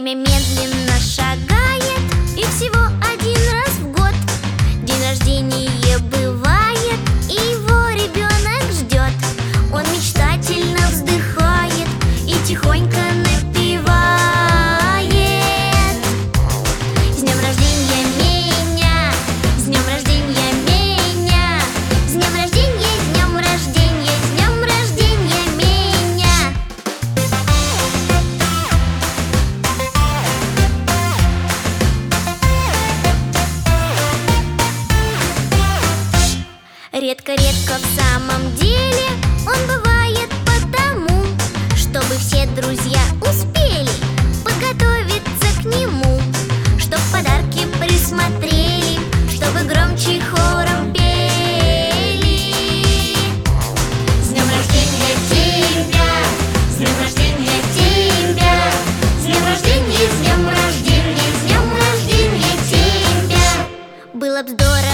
Время медленно шагает, и всего один раз в год день рождения бывает, и его ребенок ждет. Он мечтательно вздыхает и тихонько напевает: с днем рождения меня, с днем рождения меня, с днем рождения, с днем рождения, с днем рождения меня. Редко-редко в самом деле он бывает потому, чтобы все друзья успели подготовиться к нему, чтоб подарки присмотрели, чтобы громче хором пели. С днем рождения тебя, с днем рождения тебя, с днем рождения, с днем рождения, с днем рождения тебя. Было б здорово